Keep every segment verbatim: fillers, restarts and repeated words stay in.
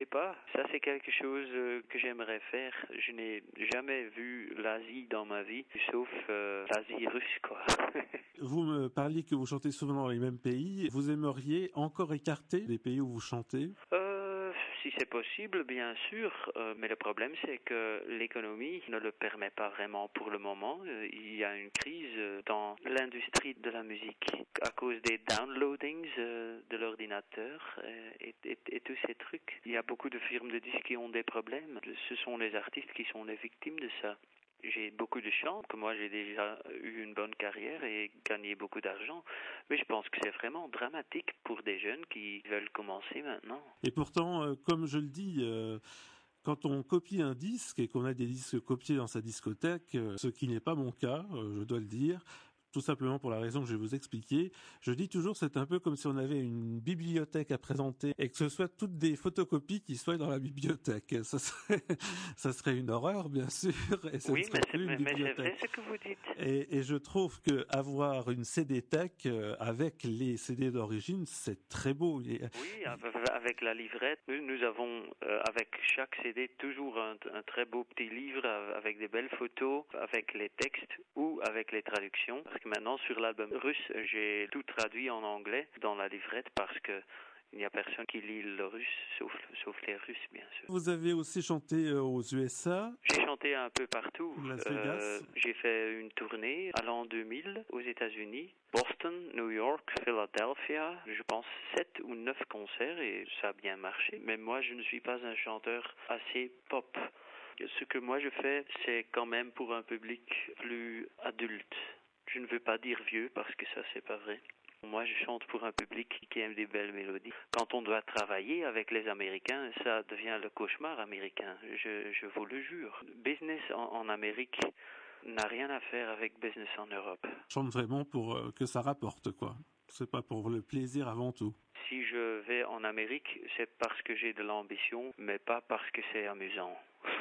sais pas, ça c'est quelque chose euh, que j'aimerais faire. Je n'ai jamais vu l'Asie dans ma vie, sauf euh, l'Asie russe, quoi. Vous me parliez que vous chantez souvent dans les mêmes pays. Vous aimeriez encore écarter les pays où vous chantez ? Euh, si c'est possible, bien sûr, euh, mais le problème c'est que l'économie ne le permet pas vraiment pour le moment. Euh, il y a une crise euh, dans l'industrie de la musique à cause des downloadings euh, de l'ordinateur euh, et, et, et tous ces trucs. Il y a beaucoup de firmes de disques qui ont des problèmes. Ce sont les artistes qui sont les victimes de ça. J'ai beaucoup de chance, que moi j'ai déjà eu une bonne carrière et gagné beaucoup d'argent, mais je pense que c'est vraiment dramatique pour des jeunes qui veulent commencer maintenant. Et pourtant, euh, comme je le dis, euh, quand on copie un disque et qu'on a des disques copiés dans sa discothèque, euh, ce qui n'est pas mon cas, euh, je dois le dire, tout simplement pour la raison que je vais vous expliquer. Je dis toujours, c'est un peu comme si on avait une bibliothèque à présenter et que ce soit toutes des photocopies qui soient dans la bibliothèque. Ça serait, ça serait une horreur, bien sûr, et ça oui, ne serait mais, plus une mais, bibliothèque. mais c'est vrai ce que vous dites. Et, et je trouve que avoir une C D tech euh, avec les C D d'origine, c'est très beau. Et, oui, avec la livrette, nous, nous avons euh, avec chaque C D toujours un, un très beau petit livre avec des belles photos, avec les textes ou avec les traductions. Parce que maintenant sur l'album russe, j'ai tout traduit en anglais dans la livrette parce que il n'y a personne qui lit le russe, sauf, sauf les Russes, bien sûr. Vous avez aussi chanté aux U S A. J'ai chanté un peu partout. Las Euh, Vegas. j'ai fait une tournée à l'an deux mille aux États-Unis, Boston, New York, Philadelphia. Je pense sept ou neuf concerts et ça a bien marché. Mais moi, je ne suis pas un chanteur assez pop. Ce que moi je fais, c'est quand même pour un public plus adulte. Je ne veux pas dire vieux parce que ça, c'est pas vrai. Moi, je chante pour un public qui aime des belles mélodies. Quand on doit travailler avec les Américains, ça devient le cauchemar américain. Je, je vous le jure. Business en, en Amérique n'a rien à faire avec business en Europe. Je chante vraiment pour euh, que ça rapporte, quoi. C'est pas pour le plaisir avant tout. Si je vais en Amérique, c'est parce que j'ai de l'ambition, mais pas parce que c'est amusant.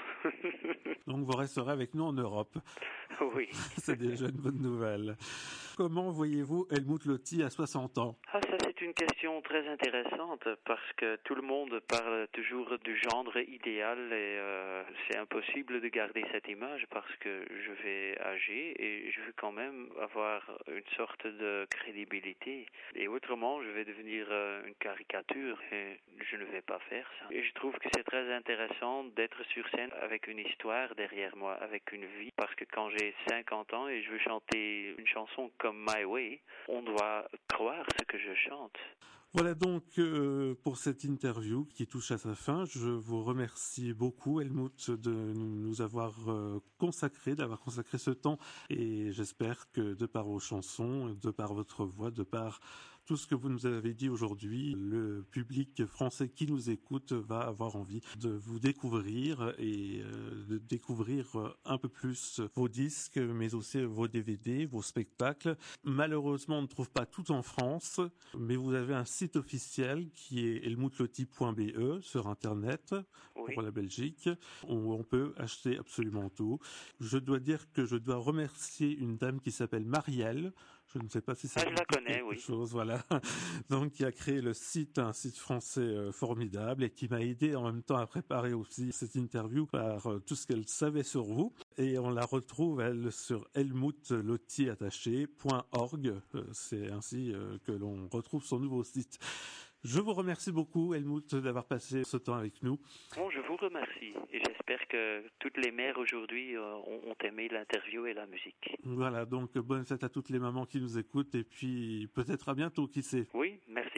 Donc vous resterez avec nous en Europe. Oui. C'est déjà une bonne nouvelle. Comment voyez-vous Helmut Lotti à soixante ans? Ah, ça c'est une question très intéressante parce que tout le monde parle toujours du genre idéal et euh, c'est impossible de garder cette image parce que je vais âger et je veux quand même avoir une sorte de crédibilité. Et autrement, je vais devenir euh, une caricature et je ne vais pas faire ça. Et je trouve que c'est très intéressant d'être sur scène avec une histoire derrière moi, avec une vie, parce que quand j'ai cinquante ans et je veux chanter une chanson comme My Way, on doit croire ce que je chante. Voilà donc euh, pour cette interview qui touche à sa fin. Je vous remercie beaucoup Helmut de nous avoir euh, consacré, d'avoir consacré ce temps et j'espère que de par vos chansons, de par votre voix, de par tout ce que vous nous avez dit aujourd'hui, le public français qui nous écoute va avoir envie de vous découvrir et euh, de découvrir un peu plus vos disques, mais aussi vos D V D, vos spectacles. Malheureusement, on ne trouve pas tout en France, mais vous avez un site officiel qui est helmutlotti point b e sur Internet Oui. pour la Belgique, où on peut acheter absolument tout. Je dois dire que je dois remercier une dame qui s'appelle Marielle. Je ne sais pas si ça ah, vous je la dit connais, quelque oui. chose, voilà. Donc, qui a créé le site, un site français euh, formidable et qui m'a aidé en même temps à préparer aussi cette interview par euh, tout ce qu'elle savait sur vous. Et on la retrouve, elle, sur helmutlotti attaché point org. Euh, c'est ainsi euh, que l'on retrouve son nouveau site. Je vous remercie beaucoup, Helmut, d'avoir passé ce temps avec nous. Bon, je vous remercie et j'espère que toutes les mères aujourd'hui euh, ont, ont aimé l'interview et la musique. Voilà, donc bonne fête à toutes les mamans qui nous écoutent et puis peut-être à bientôt, qui sait. Oui, merci.